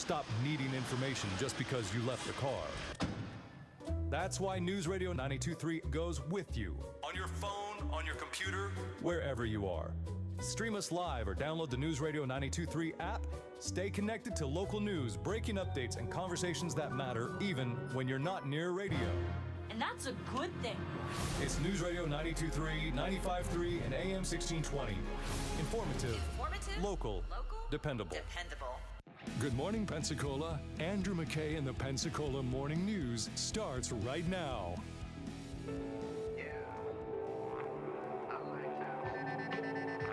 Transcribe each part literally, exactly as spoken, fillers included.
stop needing information just because you left the car. That's why News Radio ninety-two point three goes with you. On your phone, on your computer, wherever you are. Stream us live or download the News Radio ninety-two point three app. Stay connected to local news, breaking updates, and conversations that matter even when you're not near radio. And that's a good thing. It's News Radio ninety-two point three, ninety-five point three, and A M sixteen twenty. Informative, Informative, local, local, dependable. dependable. Good morning, Pensacola. Andrew McKay and the Pensacola Morning News starts right now. Yeah, I like that.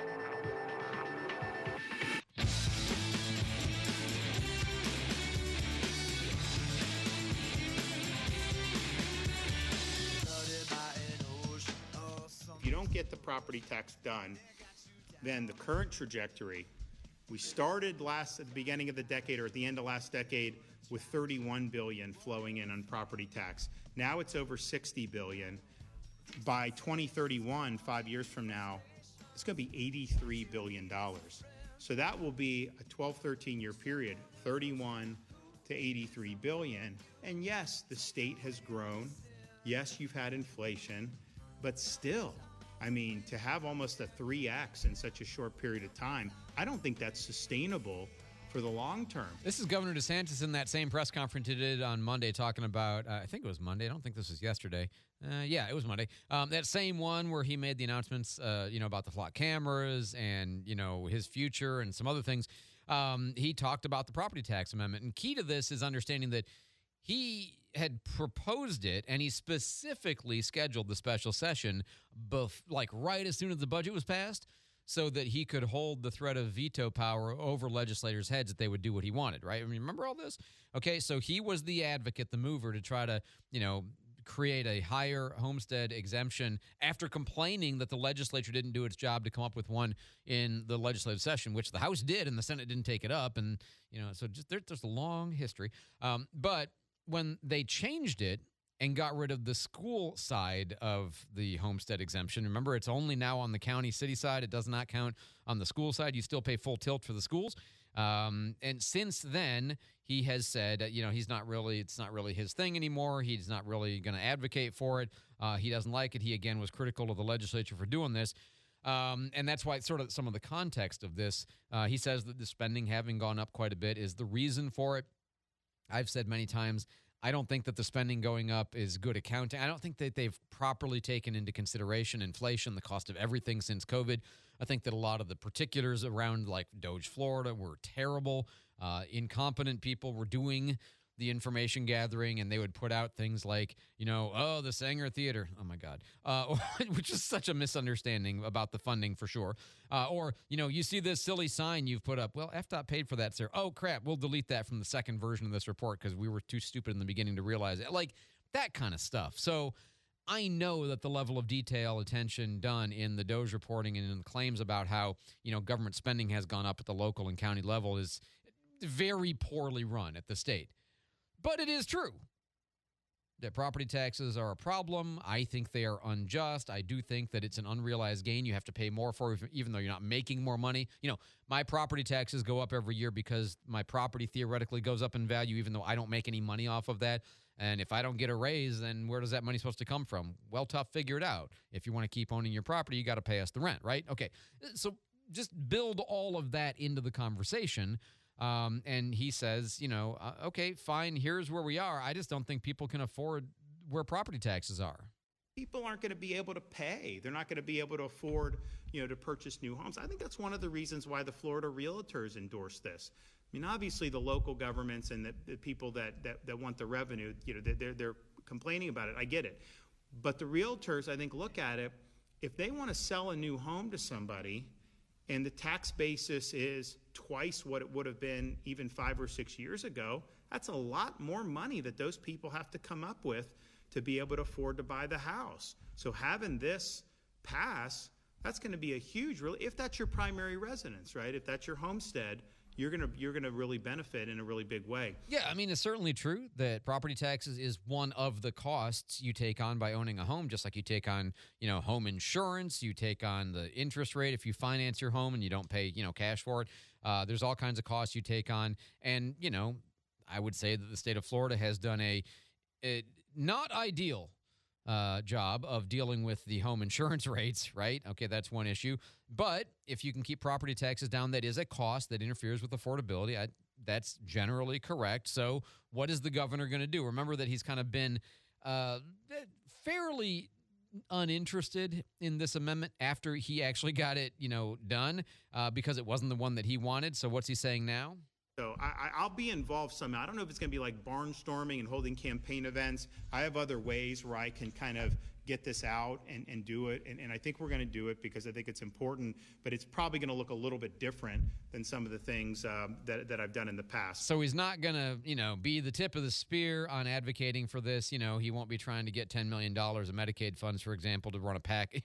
If you don't get the property tax done, then the current trajectory, we started last at the beginning of the decade or at the end of last decade with thirty-one billion dollars flowing in on property tax. Now it's over sixty billion dollars. By twenty thirty-one, five years from now, it's going to be eighty-three billion dollars. So that will be a twelve, thirteen year period, thirty-one to eighty-three billion dollars. And yes, the state has grown. Yes, you've had inflation, but still, I mean, to have almost a three X in such a short period of time, I don't think that's sustainable for the long term. This is Governor DeSantis in that same press conference he did on Monday talking about, uh, I think it was Monday. I don't think this was yesterday. Uh, yeah, it was Monday. Um, that same one where he made the announcements, uh, you know, about the flock cameras and, you know, his future and some other things. Um, he talked about the property tax amendment. And key to this is understanding that he had proposed it, and he specifically scheduled the special session bef- like right as soon as the budget was passed so that he could hold the threat of veto power over legislators' heads that they would do what he wanted, right? I mean, remember all this? Okay, so he was the advocate, the mover to try to, you know, create a higher homestead exemption after complaining that the legislature didn't do its job to come up with one in the legislative session, which the House did, and the Senate didn't take it up. And, you know, so just there, there's a long history. Um, but when they changed it and got rid of the school side of the homestead exemption, remember, it's only now on the county city side. It does not count on the school side. You still pay full tilt for the schools. Um, and since then, he has said, you know, he's not really, it's not really his thing anymore. He's not really going to advocate for it. Uh, he doesn't like it. He, again, was critical of the legislature for doing this. Um, and that's why it's sort of some of the context of this. Uh, he says that the spending having gone up quite a bit is the reason for it. I've said many times, I don't think that the spending going up is good accounting. I don't think that they've properly taken into consideration inflation, the cost of everything since COVID. I think that a lot of the particulars around like Doge Florida were terrible. Uh, incompetent people were doing the information gathering, and they would put out things like, you know, oh, the Sanger Theater. Oh, my God. Uh, which is such a misunderstanding about the funding for sure. Uh, or, you know, you see this silly sign you've put up. Well, F DOT paid for that, sir. Oh, crap. We'll delete that from the second version of this report because we were too stupid in the beginning to realize it. Like that kind of stuff. So I know that the level of detail, attention done in the Doge reporting and in the claims about how, you know, government spending has gone up at the local and county level is very poorly run at the state. But it is true that property taxes are a problem. I think they are unjust. I do think that it's an unrealized gain you have to pay more for, even though you're not making more money. You know, my property taxes go up every year because my property theoretically goes up in value, even though I don't make any money off of that. And if I don't get a raise, then where does that money supposed to come from? Well, tough, figure it out. If you want to keep owning your property, you got to pay us the rent, right? Okay, so just build all of that into the conversation. Um, and he says, you know, uh, okay, fine, here's where we are. I just don't think people can afford where property taxes are. People aren't going to be able to pay. They're not going to be able to afford, you know, to purchase new homes. I think that's one of the reasons why the Florida realtors endorsed this. I mean, obviously the local governments and the, the people that, that, that want the revenue, you know, they're, they're complaining about it. I get it. But the realtors, I think, look at it. If they want to sell a new home to somebody and the tax basis is twice what it would have been even five or six years ago, that's a lot more money that those people have to come up with to be able to afford to buy the house. So having this pass, that's going to be a huge, really, if that's your primary residence, right? If that's your homestead, you're gonna you're gonna really benefit in a really big way. Yeah, I mean, it's certainly true that property taxes is one of the costs you take on by owning a home, just like you take on, you know, home insurance, you take on the interest rate if you finance your home and you don't pay, you know, cash for it. Uh, there's all kinds of costs you take on. And, you know, I would say that the state of Florida has done a, a not ideal uh, job of dealing with the home insurance rates, right? Okay, that's one issue. But if you can keep property taxes down, that is a cost that interferes with affordability. I, that's generally correct. So what is the governor going to do? Remember that he's kind of been uh, fairly uninterested in this amendment after he actually got it, you know, done uh, because it wasn't the one that he wanted. So what's he saying now? So I, I'll be involved somehow. I don't know if it's going to be like barnstorming and holding campaign events. I have other ways where I can kind of get this out and, and do it. And, and I think we're going to do it because I think it's important, but it's probably going to look a little bit different than some of the things um, that, that I've done in the past. So he's not going to, you know, be the tip of the spear on advocating for this. You know, he won't be trying to get ten million dollars of Medicaid funds, for example, to run a PAC.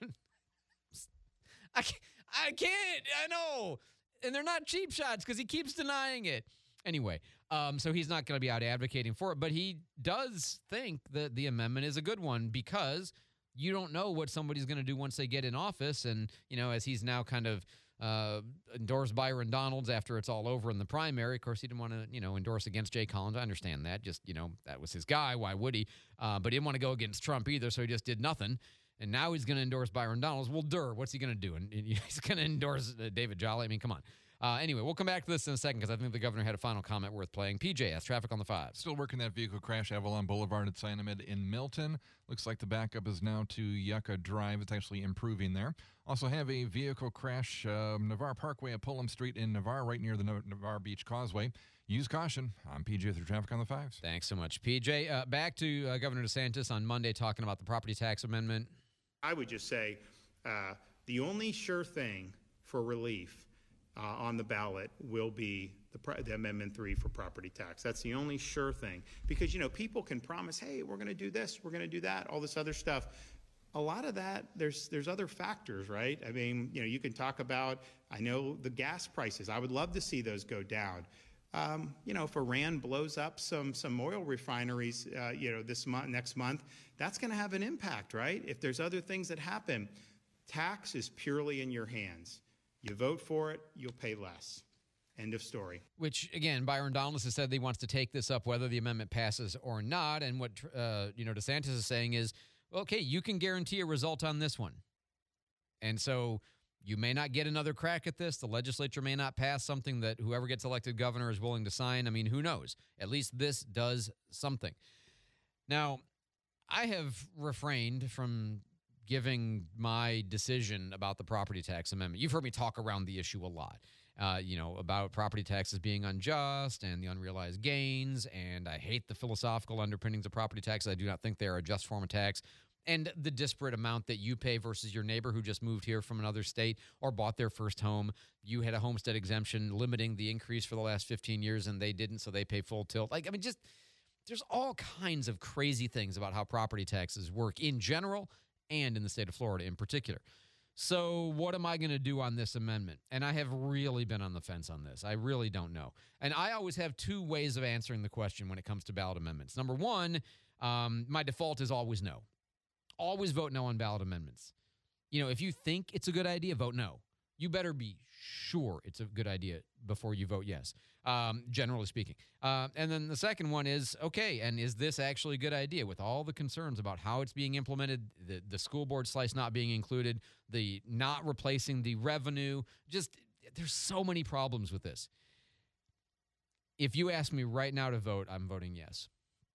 I can't, I can't, I know. And they're not cheap shots because he keeps denying it. Anyway, um, so he's not going to be out advocating for it, but he does think that the amendment is a good one because you don't know what somebody's going to do once they get in office. And, you know, as he's now kind of uh, endorsed Byron Donalds after it's all over in the primary. Of course, he didn't want to, you know, endorse against Jay Collins. I understand that. Just, you know, that was his guy. Why would he? Uh, but he didn't want to go against Trump either, so he just did nothing. And now he's going to endorse Byron Donalds. Well, dur, what's he going to do? And he's going to endorse uh, David Jolly. I mean, come on. Uh, anyway, we'll come back to this in a second because I think the governor had a final comment worth playing. P J, that's traffic on the five. Still working that vehicle crash, Avalon Boulevard at Cyanamid in Milton. Looks like the backup is now to Yucca Drive. It's actually improving there. Also have a vehicle crash, uh, Navarre Parkway at Pullum Street in Navarre, right near the Navarre Beach Causeway. Use caution. I'm P J through traffic on the fives. Thanks so much, P J. Uh, back to uh, Governor DeSantis on Monday talking about the property tax amendment. I would just say uh, the only sure thing for relief uh, on the ballot will be the, pro- the Amendment three for property tax. That's the only sure thing. Because, you know, people can promise, hey, we're going to do this, we're going to do that, all this other stuff. A lot of that, there's there's other factors, right? I mean, you know, you can talk about, I know the gas prices. I would love to see those go down. Um, you know, if Iran blows up some some oil refineries, uh, you know, this month, next month, that's going to have an impact, right? If there's other things that happen, tax is purely in your hands. You vote for it, you'll pay less. End of story. Which, again, Byron Donalds has said that he wants to take this up whether the amendment passes or not. And what, uh, you know, DeSantis is saying is, okay, you can guarantee a result on this one. And so you may not get another crack at this. The legislature may not pass something that whoever gets elected governor is willing to sign. I mean, who knows? At least this does something. Now, I have refrained from giving my decision about the property tax amendment. You've heard me talk around the issue a lot, uh, you know, about property taxes being unjust and the unrealized gains, and I hate the philosophical underpinnings of property taxes. I do not think they're a just form of tax. And the disparate amount that you pay versus your neighbor who just moved here from another state or bought their first home. You had a homestead exemption limiting the increase for the last fifteen years, and they didn't, so they pay full tilt. Like, I mean, just there's all kinds of crazy things about how property taxes work in general and in the state of Florida in particular. So what am I going to do on this amendment? And I have really been on the fence on this. I really don't know. And I always have two ways of answering the question when it comes to ballot amendments. Number one, um, my default is always no. Always vote no on ballot amendments. You know, if you think it's a good idea, vote no. You better be sure it's a good idea before you vote yes, um, generally speaking. Uh, and then the second one is, okay, and is this actually a good idea with all the concerns about how it's being implemented, the, the school board slice not being included, the not replacing the revenue, just there's so many problems with this. If you ask me right now to vote, I'm voting yes.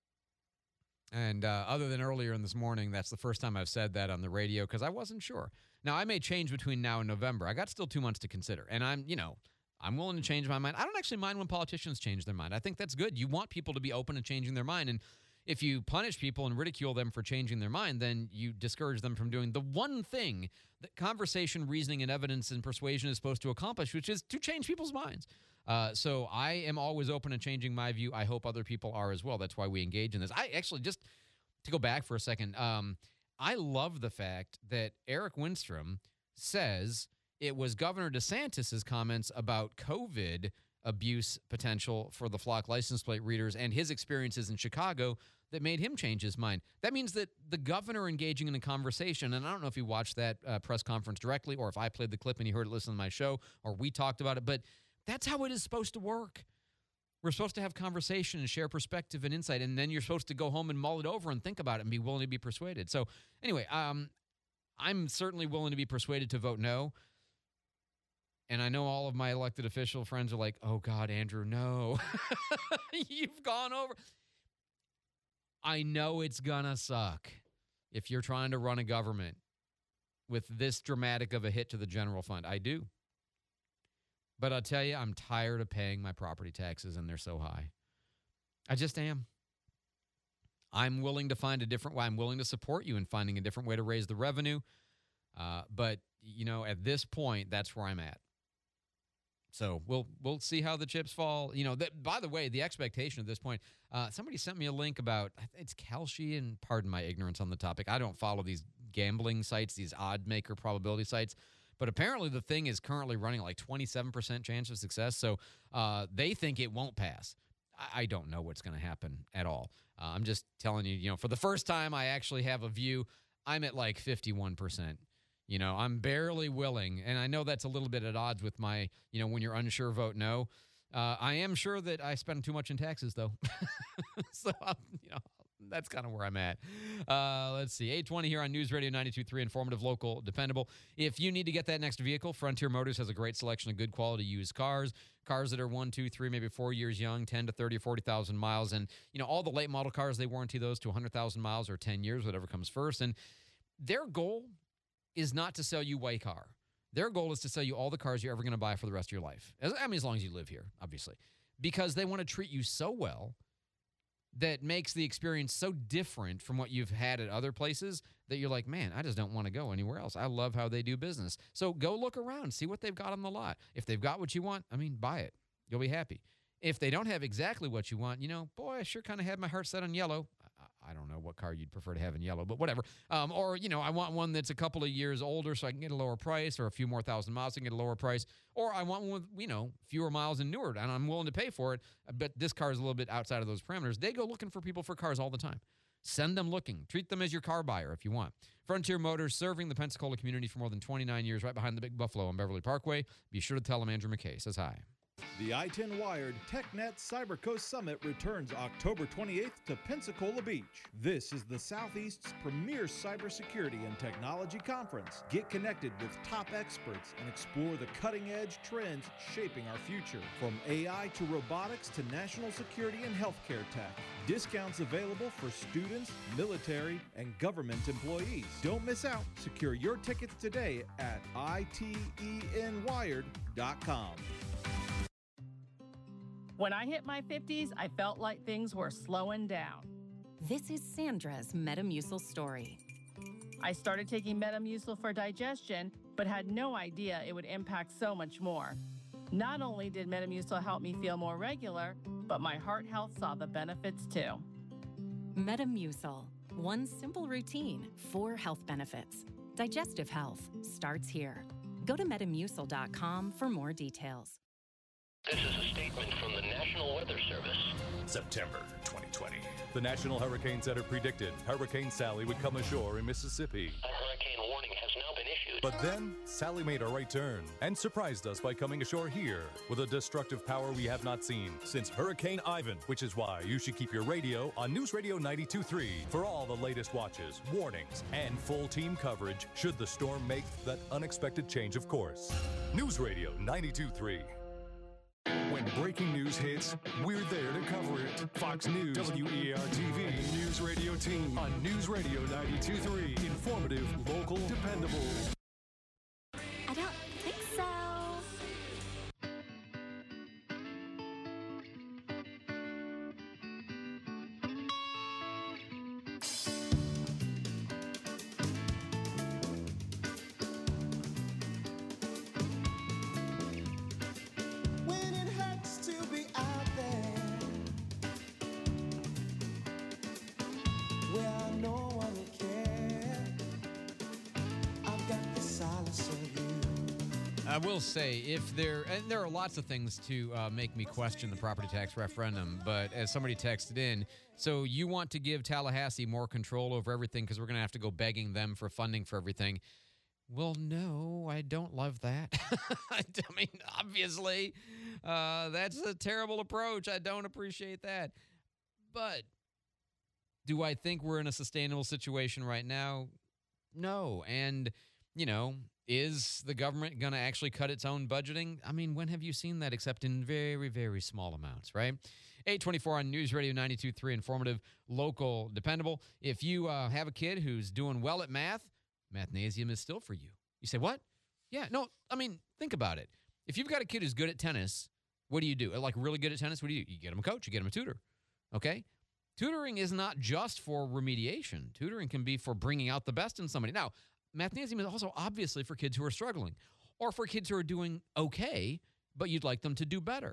And uh, other than earlier in this morning, that's the first time I've said that on the radio because I wasn't sure. Now, I may change between now and November. I got still two months to consider. And I'm, you know, I'm willing to change my mind. I don't actually mind when politicians change their mind. I think that's good. You want people to be open to changing their mind. And if you punish people and ridicule them for changing their mind, then you discourage them from doing the one thing that conversation, reasoning, and evidence and persuasion is supposed to accomplish, which is to change people's minds. Uh, so I am always open to changing my view. I hope other people are as well. That's why we engage in this. I actually, just to go back for a second, um, I love the fact that Eric Winstrom says it was Governor DeSantis' comments about COVID abuse potential for the flock license plate readers and his experiences in Chicago that made him change his mind. That means that the governor engaging in a conversation, and I don't know if he watched that uh, press conference directly or if I played the clip and he heard it listen to my show or we talked about it, but that's how it is supposed to work. We're supposed to have conversation and share perspective and insight, and then you're supposed to go home and mull it over and think about it and be willing to be persuaded. So anyway, um, I'm certainly willing to be persuaded to vote no. And I know all of my elected official friends are like, oh, God, Andrew, no. You've gone over. I know it's going to suck if you're trying to run a government with this dramatic of a hit to the general fund. I do. But I'll tell you, I'm tired of paying my property taxes, and they're so high. I just am. I'm willing to find a different way. I'm willing to support you in finding a different way to raise the revenue. Uh, but, you know, at this point, that's where I'm at. So we'll we'll see how the chips fall. You know, that, by the way, the expectation at this point, uh, somebody sent me a link about, it's Kalshi, and pardon my ignorance on the topic. I don't follow these gambling sites, these odd maker probability sites. But apparently the thing is currently running like twenty-seven percent chance of success. So uh, they think it won't pass. I, I don't know what's going to happen at all. Uh, I'm just telling you, you know, for the first time I actually have a view, I'm at like fifty-one percent. You know, I'm barely willing, and I know that's a little bit at odds with my, you know, when you're unsure, vote no. Uh, I am sure that I spend too much in taxes, though. so, I'm, you know, that's kind of where I'm at. Uh, let's see. eight twenty here on News Radio ninety-two point three, informative, local, dependable. If you need to get that next vehicle, Frontier Motors has a great selection of good quality used cars, cars that are one, two, three, maybe four years young, ten to thirty, forty thousand miles. And, you know, all the late model cars, they warranty those to one hundred thousand miles or ten years, whatever comes first. And their goal is not to sell you a car. Their goal is to sell you all the cars you're ever going to buy for the rest of your life. As, I mean, as long as you live here, obviously. Because they want to treat you so well that makes the experience so different from what you've had at other places that you're like, man, I just don't want to go anywhere else. I love how they do business. So go look around, see what they've got on the lot. If they've got what you want, I mean, buy it. You'll be happy. If they don't have exactly what you want, you know, boy, I sure kind of had my heart set on yellow. I don't know what car you'd prefer to have in yellow, but whatever. Um, or, you know, I want one that's a couple of years older so I can get a lower price, or a few more thousand miles so I can get a lower price. Or I want one with, you know, fewer miles and newer, and I'm willing to pay for it, but this car is a little bit outside of those parameters. They go looking for people for cars all the time. Send them looking. Treat them as your car buyer if you want. Frontier Motors, serving the Pensacola community for more than twenty-nine years, right behind the Big Buffalo on Beverly Parkway. Be sure to tell them Andrew McKay says hi. The I ten Wired TechNet CyberCoast Summit returns October twenty-eighth to Pensacola Beach. This is the Southeast's premier cybersecurity and technology conference. Get connected with top experts and explore the cutting-edge trends shaping our future. From A I to robotics to national security and healthcare tech. Discounts available for students, military, and government employees. Don't miss out. Secure your tickets today at I T E N wired dot com. When I hit my fifties, I felt like things were slowing down. This is Sandra's Metamucil story. I started taking Metamucil for digestion, but had no idea it would impact so much more. Not only did Metamucil help me feel more regular, but my heart health saw the benefits too. Metamucil, one simple routine, four health benefits. Digestive health starts here. Go to metamucil dot com for more details. This is a statement from the National Weather Service. September twenty twenty. The National Hurricane Center predicted Hurricane Sally would come ashore in Mississippi. A hurricane warning has now been issued. But then, Sally made a right turn and surprised us by coming ashore here with a destructive power we have not seen since Hurricane Ivan, which is why you should keep your radio on News Radio ninety-two point three for all the latest watches, warnings, and full team coverage should the storm make that unexpected change of course. News Radio ninety-two point three. When breaking news hits, we're there to cover it. Fox News, W E R T V, News Radio Team on News Radio ninety-two point three. Informative, local, dependable. I don't think so. When it hurts to be out there, where no one will care, I've got I will say, if there, and there are lots of things to uh, make me question the property tax referendum, but as somebody texted in, so you want to give Tallahassee more control over everything because we're going to have to go begging them for funding for everything. Well, no, I don't love that. I mean, obviously, uh, that's a terrible approach. I don't appreciate that. But do I think we're in a sustainable situation right now? No. And, you know, is the government going to actually cut its own budgeting? I mean, when have you seen that except in very, very small amounts, right? eight twenty-four on News Radio ninety-two point three, informative, local, dependable. If you uh, have a kid who's doing well at math, Mathnasium is still for you. You say, what? Yeah, no, I mean, think about it. If you've got a kid who's good at tennis, what do you do? Like really good at tennis, what do you do? You get him a coach, you get him a tutor, okay? Tutoring is not just for remediation. Tutoring can be for bringing out the best in somebody. Now, Mathnasium is also obviously for kids who are struggling or for kids who are doing okay, but you'd like them to do better.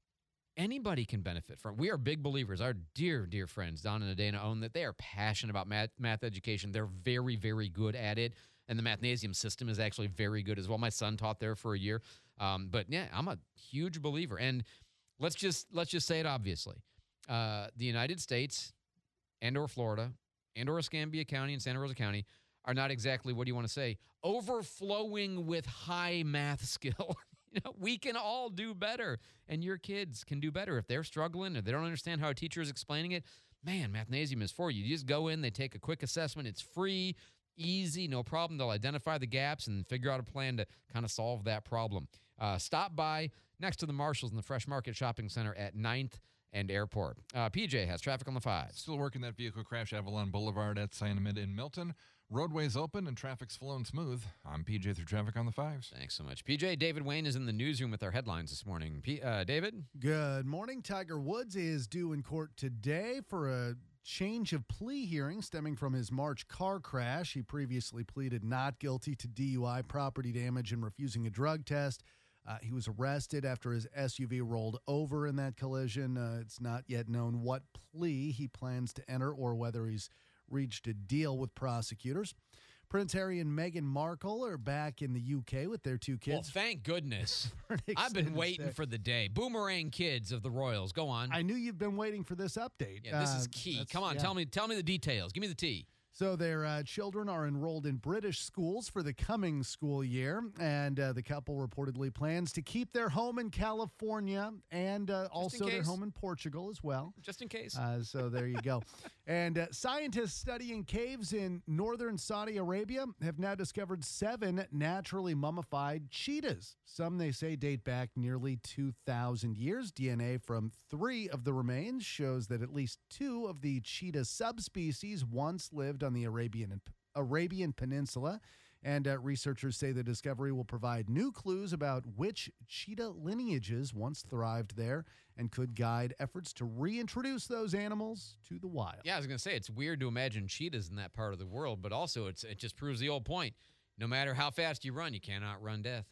Anybody can benefit from it. We are big believers. Our dear, dear friends, Don and Adana, own that. They are passionate about math, math education. They're very, very good at it. And the Mathnasium system is actually very good as well. My son taught there for a year. Um, but, yeah, I'm a huge believer. And let's just let's just say it obviously. Uh, the United States and or Florida and or Escambia County and Santa Rosa County are not exactly, what do you want to say, overflowing with high math skill. You know, we can all do better, and your kids can do better. If they're struggling or they don't understand how a teacher is explaining it, man, Mathnasium is for you. You just go in, they take a quick assessment. It's free, easy, no problem. They'll identify the gaps and figure out a plan to kind of solve that problem. Uh, stop by next to the Marshalls in the Fresh Market Shopping Center at ninth and Airport. Uh, P J has traffic on the five. Still working that vehicle crash, Avalon Boulevard at Sienamid in Milton. Roadways open and traffic's flowing smooth. I'm P J through traffic on the fives. Thanks so much, P J. David Wayne is in the newsroom with our headlines this morning. P- uh, David? Good morning. Tiger Woods is due in court today for a change of plea hearing stemming from his March car crash. He previously pleaded not guilty to D U I, property damage, and refusing a drug test. Uh, he was arrested after his S U V rolled over in that collision. Uh, it's not yet known what plea he plans to enter or whether he's reached a deal with prosecutors. Prince Harry and Meghan Markle are back in the U K with their two kids. Well, thank goodness. I've been waiting stay. for the day. Boomerang kids of the Royals. Go on. I knew you've been waiting for this update. Yeah, this uh, is key. Come on, yeah. tell me tell me the details. Give me the tea. So their uh, children are enrolled in British schools for the coming school year, and uh, the couple reportedly plans to keep their home in California and uh, also their home in Portugal as well. Just in case. Uh, so there you go. And uh, scientists studying caves in northern Saudi Arabia have now discovered seven naturally mummified cheetahs. Some, they say, date back nearly two thousand years. D N A from three of the remains shows that at least two of the cheetah subspecies once lived on the Arabian Arabian Peninsula, and uh, researchers say the discovery will provide new clues about which cheetah lineages once thrived there and could guide efforts to reintroduce those animals to the wild. Yeah, I was going to say, it's weird to imagine cheetahs in that part of the world, but also it's it just proves the old point. No matter how fast you run, you cannot run death.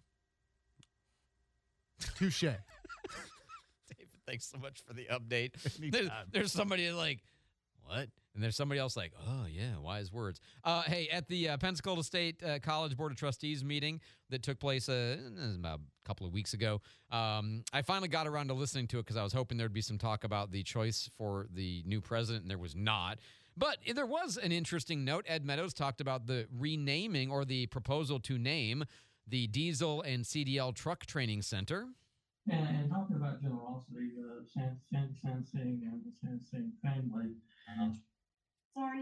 Touche. David, thanks so much for the update. There's, there's somebody like, what? And there's somebody else like, oh, yeah, wise words. Uh, hey, at the uh, Pensacola State uh, College Board of Trustees meeting that took place uh, about a couple of weeks ago, um, I finally got around to listening to it because I was hoping there'd be some talk about the choice for the new president, and there was not. But there was an interesting note. Ed Meadows talked about the renaming or the proposal to name the Diesel and C D L Truck Training Center. And, and talking about generosity, the San, San, Sansing and the Sansing family, uh, Sorry.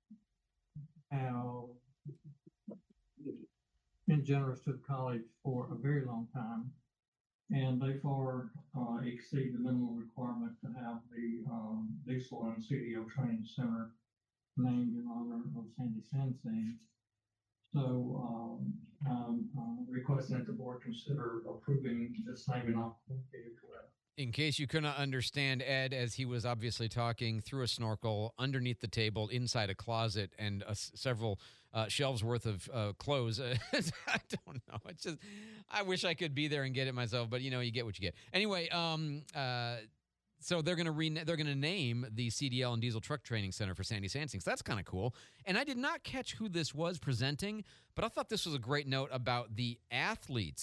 how been generous to the college for a very long time, and they far uh, exceed the minimum requirement to have the um, Diesel and C D O Training Center named in honor of Sandy Sansing. So um, I'm uh, requesting that the board consider approving this naming opportunity as well. In case you could not understand Ed, as he was obviously talking through a snorkel, underneath the table, inside a closet, and uh, several uh, shelves worth of uh, clothes. I don't know. It's just, I wish I could be there and get it myself, but you know, you get what you get. Anyway, um, uh, so they're gonna re- they're gonna name the C D L and Diesel Truck Training Center for Sandy Sansing. So that's kind of cool. And I did not catch who this was presenting, but I thought this was a great note about the athletes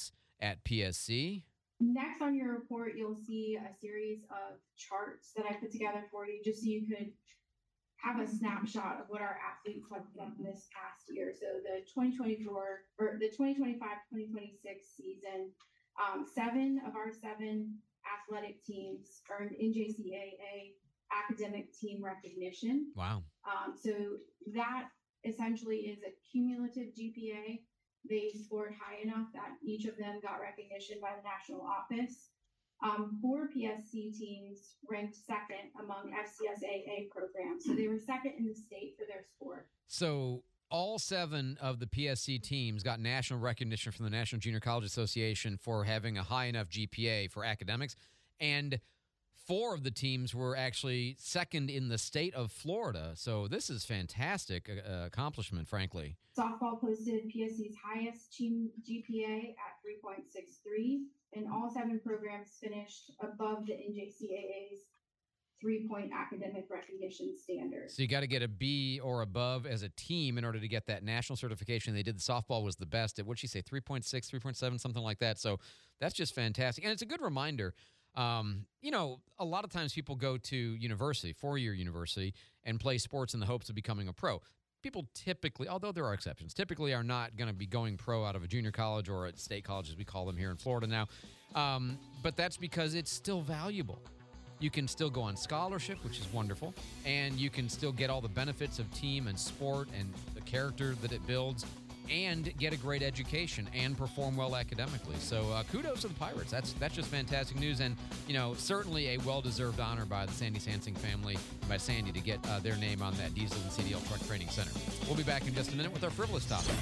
at P S C. Next on your report, you'll see a series of charts that I put together for you just so you could have a snapshot of what our athletes have done this past year. So the twenty twenty-four or the twenty twenty-five twenty twenty-six season, um, seven of our seven athletic teams earned N J C A A academic team recognition. Wow. Um, so that essentially is a cumulative G P A. They scored high enough that each of them got recognition by the national office. Um, four P S C teams ranked second among F C S A A programs. So they were second in the state for their sport. So all seven of the P S C teams got national recognition from the National Junior College Association for having a high enough G P A for academics. And four of the teams were actually second in the state of Florida. So this is fantastic uh, accomplishment, frankly. Softball posted P S C's highest team G P A at three point six three, and all seven programs finished above the N J C A A's three-point academic recognition standard. So you got to get a B or above as a team in order to get that national certification. They did. The softball was the best at, what'd she say, three point six, three point seven, something like that. So that's just fantastic. And it's a good reminder. Um, you know, a lot of times people go to university, four-year university, and play sports in the hopes of becoming a pro. People typically, although there are exceptions, typically are not going to be going pro out of a junior college or at state college, as we call them here in Florida now. Um, but that's because it's still valuable. You can still go on scholarship, which is wonderful, and you can still get all the benefits of team and sport and the character that it builds, and get a great education and perform well academically. So uh, kudos to the Pirates. That's that's just fantastic news, and you know certainly a well-deserved honor by the Sandy Sansing family and by Sandy to get uh, their name on that Diesel and C D L Truck Training Center. We'll be back in just a minute with our frivolous topic.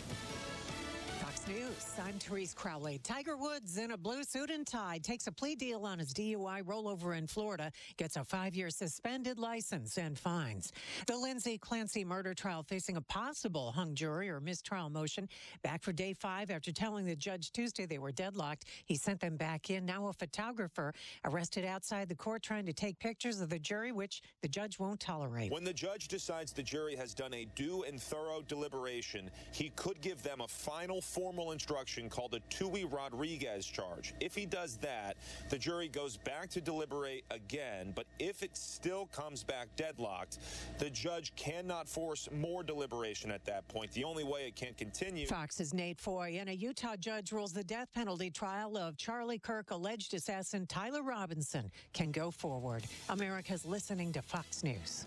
Fox News, I'm Therese Crowley. Tiger Woods in a blue suit and tie takes a plea deal on his D U I rollover in Florida, gets a five-year suspended license and fines. The Lindsay Clancy murder trial facing a possible hung jury or mistrial motion back for day five after telling the judge Tuesday they were deadlocked. He sent them back in. Now a photographer arrested outside the court trying to take pictures of the jury, which the judge won't tolerate. When the judge decides the jury has done a due and thorough deliberation, he could give them a final formal instruction called a Tui Rodriguez charge. If he does that, the jury goes back to deliberate again, but if it still comes back deadlocked, the judge cannot force more deliberation at that point. The only way it can continue. Fox's Nate Foy and a Utah judge rules the death penalty trial of Charlie Kirk alleged assassin Tyler Robinson can go forward. America's listening to Fox News.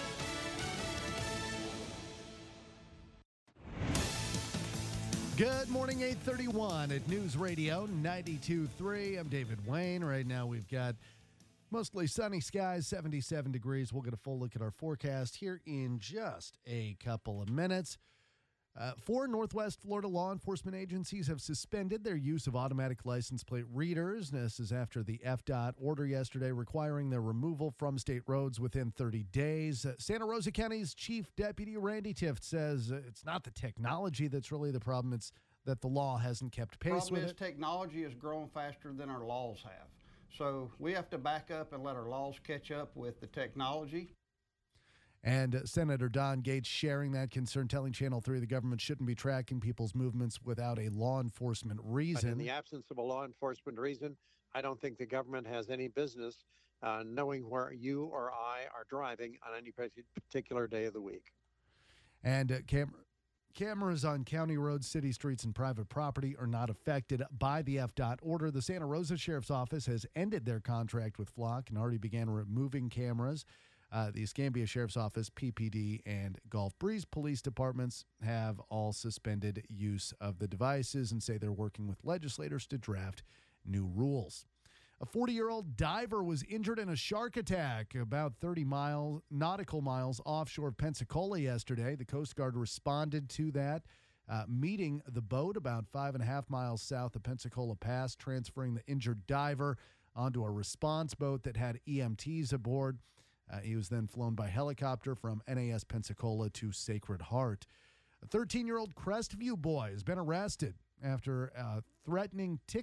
Good morning, eight thirty-one at News Radio ninety-two point three. I'm David Wayne. Right now we've got mostly sunny skies, seventy-seven degrees. We'll get a full look at our forecast here in just a couple of minutes. Uh, four Northwest Florida law enforcement agencies have suspended their use of automatic license plate readers. This is after the F D O T order yesterday requiring their removal from state roads within thirty days. Uh, Santa Rosa County's Chief Deputy Randy Tift says uh, it's not the technology that's really the problem. It's that the law hasn't kept pace Problem with is it. Technology is growing faster than our laws have. So we have to back up and let our laws catch up with the technology. And uh, Senator Don Gates sharing that concern, telling Channel three the government shouldn't be tracking people's movements without a law enforcement reason. But in the absence of a law enforcement reason, I don't think the government has any business uh, knowing where you or I are driving on any particular day of the week. And uh, cam- cameras on county roads, city streets, and private property are not affected by the F D O T order. The Santa Rosa Sheriff's Office has ended their contract with Flock and already began removing cameras. Uh, the Escambia Sheriff's Office, P P D, and Gulf Breeze Police Departments have all suspended use of the devices and say they're working with legislators to draft new rules. A forty-year-old diver was injured in a shark attack about thirty miles, nautical miles offshore of Pensacola yesterday. The Coast Guard responded to that, uh, meeting the boat about five and a half miles south of Pensacola Pass, transferring the injured diver onto a response boat that had E M Ts aboard. Uh, he was then flown by helicopter from N A S Pensacola to Sacred Heart. A thirteen-year-old Crestview boy has been arrested after a threatening tic,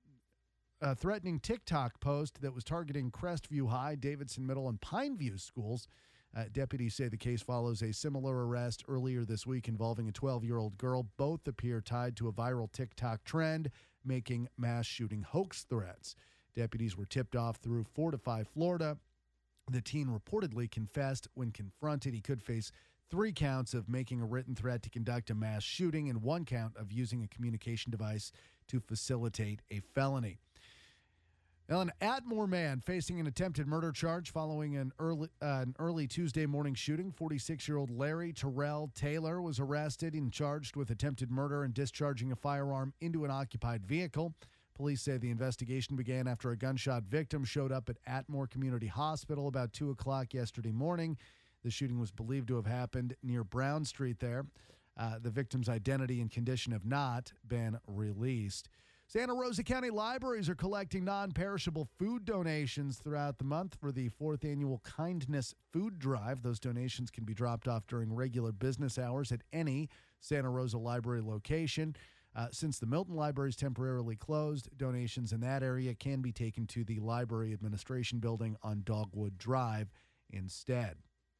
a threatening TikTok post that was targeting Crestview High, Davidson Middle, and Pineview schools. Uh, deputies say the case follows a similar arrest earlier this week involving a twelve-year-old girl. Both appear tied to a viral TikTok trend making mass shooting hoax threats. Deputies were tipped off through Fortify, Florida. The teen reportedly confessed. When confronted, he could face three counts of making a written threat to conduct a mass shooting and one count of using a communication device to facilitate a felony. Now, an Atmore man facing an attempted murder charge following an early uh, an early Tuesday morning shooting. forty-six-year-old Larry Terrell Taylor was arrested and charged with attempted murder and discharging a firearm into an occupied vehicle. Police say the investigation began after a gunshot victim showed up at Atmore Community Hospital about two o'clock yesterday morning. The shooting was believed to have happened near Brown Street there. Uh, the victim's identity and condition have not been released. Santa Rosa County Libraries are collecting non-perishable food donations throughout the month for the fourth annual Kindness Food Drive. Those donations can be dropped off during regular business hours at any Santa Rosa Library location. Uh, since the Milton Library is temporarily closed, donations in that area can be taken to the Library Administration Building on Dogwood Drive instead.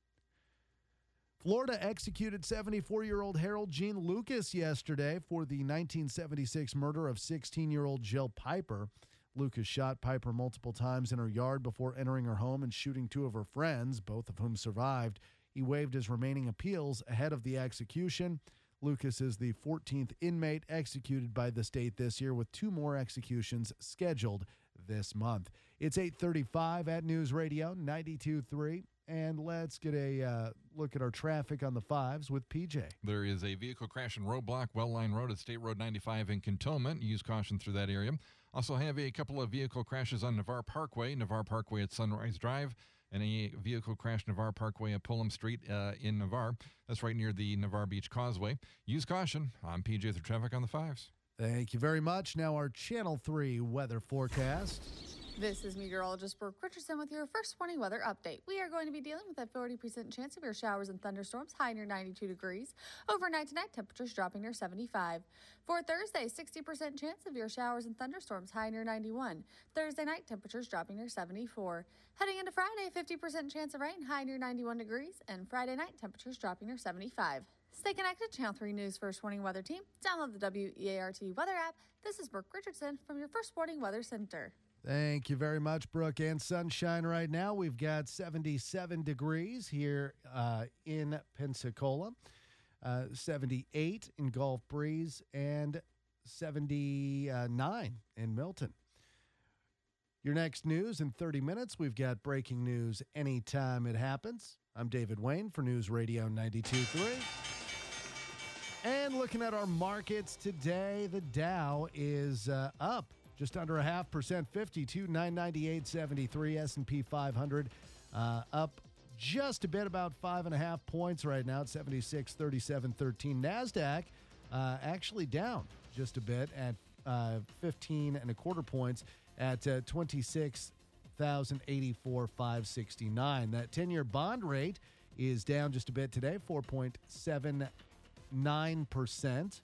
Florida executed seventy-four-year-old Harold Gene Lucas yesterday for the nineteen seventy-six murder of sixteen-year-old Jill Piper. Lucas shot Piper multiple times in her yard before entering her home and shooting two of her friends, both of whom survived. He waived his remaining appeals ahead of the execution. Lucas is the fourteenth inmate executed by the state this year, with two more executions scheduled this month. It's eight thirty-five at News Radio ninety-two point three. And let's get a uh, look at our traffic on the fives with P J. There is a vehicle crash and roadblock, Well Line Road at State Road ninety-five in Cantonment. Use caution through that area. Also have a couple of vehicle crashes on Navarre Parkway, Navarre Parkway at Sunrise Drive, and a vehicle crash Navarre Parkway at Pullum Street uh, in Navarre. That's right near the Navarre Beach Causeway. Use caution. I'm P J with traffic on the fives. Thank you very much. Now our Channel three weather forecast. This is meteorologist Brooke Richardson with your first warning weather update. We are going to be dealing with a forty percent chance of your showers and thunderstorms, high near ninety-two degrees. Overnight tonight, temperatures dropping near seventy-five. For Thursday, sixty percent chance of your showers and thunderstorms, high near ninety-one. Thursday night, temperatures dropping near seventy-four. Heading into Friday, fifty percent chance of rain, high near ninety-one degrees. And Friday night, temperatures dropping near seventy-five. Stay connected, Channel three News First Warning Weather Team. Download the W E A R T Weather app. This is Brooke Richardson from your First Warning Weather Center. Thank you very much, Brooke. And sunshine right now. We've got seventy-seven degrees here uh, in Pensacola, uh, seventy-eight in Gulf Breeze, and seventy-nine in Milton. Your next news in thirty minutes. We've got breaking news anytime it happens. I'm David Wayne for News Radio ninety-two point three. And looking at our markets today, the Dow is uh, up just under a half percent, fifty-two nine ninety-eight seventy-three. S and P five hundred uh, up just a bit, about five and a half points right now at seventy-six thirty-seven thirteen. NASDAQ uh, actually down just a bit at uh, fifteen and a quarter points at uh, twenty-six thousand eighty-four five sixty-nine. That ten-year bond rate is down just a bit today, four point seven nine percent.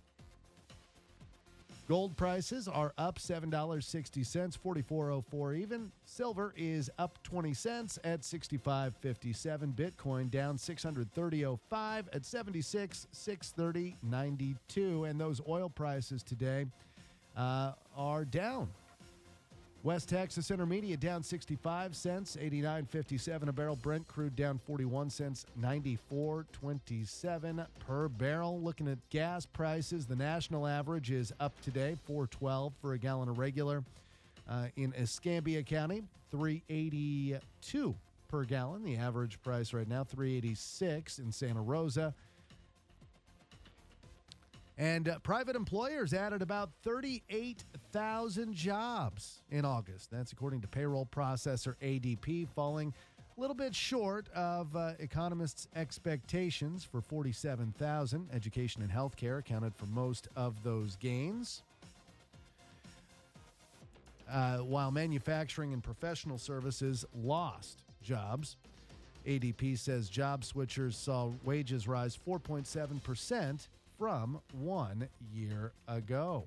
Gold prices are up seven dollars and sixty cents, forty-four oh four even. Silver is up twenty cents at sixty-five fifty-seven. Bitcoin down six hundred thirty oh five at seventy-six six thirty ninety-two. And those oil prices today uh, are down. West Texas Intermediate down sixty-five cents, eighty-nine fifty-seven a barrel. Brent crude down forty-one cents, ninety-four twenty-seven per barrel. Looking at gas prices, the national average is up today, four twelve for a gallon of regular. Uh, in Escambia County, three eighty-two per gallon. The average price right now, three eighty-six in Santa Rosa. And uh, private employers added about thirty-eight thousand jobs in August. That's according to payroll processor A D P, falling a little bit short of uh, economists' expectations for forty-seven thousand. Education and healthcare accounted for most of those gains. Uh, while manufacturing and professional services lost jobs. A D P says job switchers saw wages rise four point seven percent from one year ago.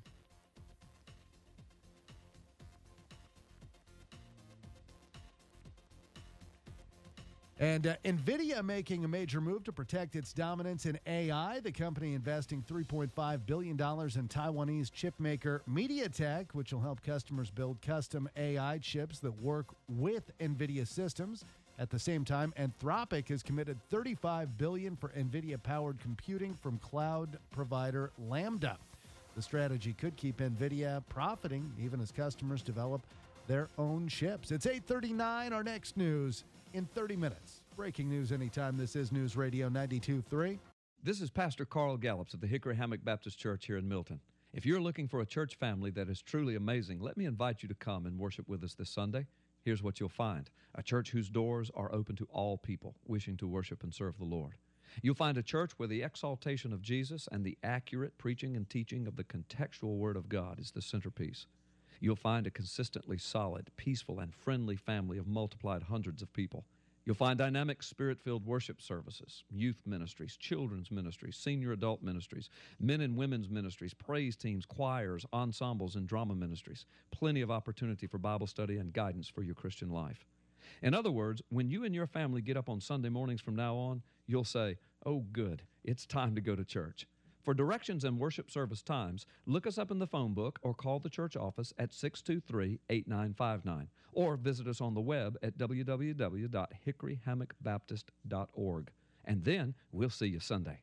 And uh, NVIDIA making a major move to protect its dominance in A I. The company investing three point five billion dollars in Taiwanese chipmaker MediaTek, which will help customers build custom A I chips that work with NVIDIA systems. At the same time, Anthropic has committed thirty-five billion dollars for NVIDIA-powered computing from cloud provider Lambda. The strategy could keep NVIDIA profiting even as customers develop their own chips. It's eight thirty-nine. Our next news in thirty minutes. Breaking news anytime. This is News Radio ninety-two point three. This is Pastor Carl Gallups of the Hickory Hammock Baptist Church here in Milton. If you're looking for a church family that is truly amazing, let me invite you to come and worship with us this Sunday. Here's what you'll find: a church whose doors are open to all people wishing to worship and serve the Lord. You'll find a church where the exaltation of Jesus and the accurate preaching and teaching of the contextual Word of God is the centerpiece. You'll find a consistently solid, peaceful, and friendly family of multiplied hundreds of people. You'll find dynamic, spirit-filled worship services, youth ministries, children's ministries, senior adult ministries, men and women's ministries, praise teams, choirs, ensembles, and drama ministries. Plenty of opportunity for Bible study and guidance for your Christian life. In other words, when you and your family get up on Sunday mornings from now on, you'll say, "Oh, good, it's time to go to church." For directions and worship service times, look us up in the phone book or call the church office at six two three, eight nine five nine or visit us on the web at w w w dot hickory hammock baptist dot org. And then we'll see you Sunday.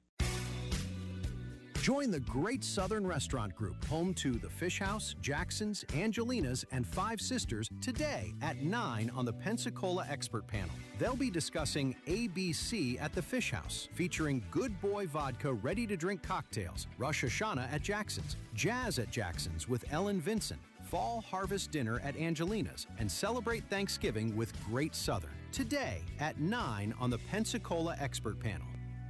Join the Great Southern Restaurant Group, home to the Fish House, Jackson's, Angelina's, and Five Sisters, today at nine on the Pensacola Expert Panel. They'll be discussing A B C at the Fish House, featuring Good Boy Vodka ready-to-drink cocktails, Rosh Hashanah at Jackson's, Jazz at Jackson's with Ellen Vincent, Fall Harvest Dinner at Angelina's, and celebrate Thanksgiving with Great Southern. Today at nine on the Pensacola Expert Panel.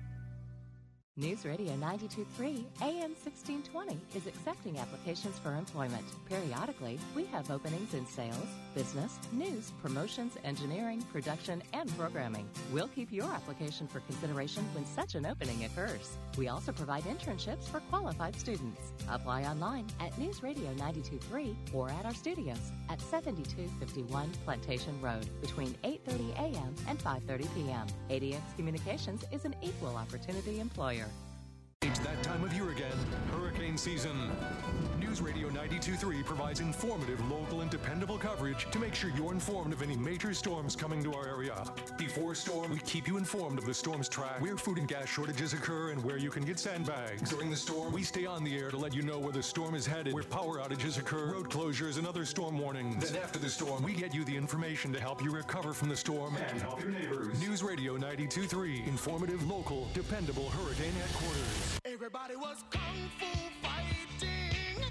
News Radio ninety-two point three A M sixteen twenty is accepting applications for employment. Periodically, we have openings in sales, business, news, promotions, engineering, production, and programming. We'll keep your application for consideration when such an opening occurs. We also provide internships for qualified students. Apply online at News Radio ninety-two point three or at our studios at seventy-two fifty-one Plantation Road between eight thirty a m and five thirty p m A D X Communications is an equal opportunity employer. It's that time of year again, hurricane season. News Radio ninety-two point three provides informative, local, and dependable coverage to make sure you're informed of any major storms coming to our area. Before a storm, we keep you informed of the storm's track, where food and gas shortages occur, and where you can get sandbags. During the storm, we stay on the air to let you know where the storm is headed, where power outages occur, road closures, and other storm warnings. Then after the storm, we get you the information to help you recover from the storm and help your neighbors. News Radio ninety-two point three, informative, local, dependable hurricane headquarters. Everybody was kung fu fighting.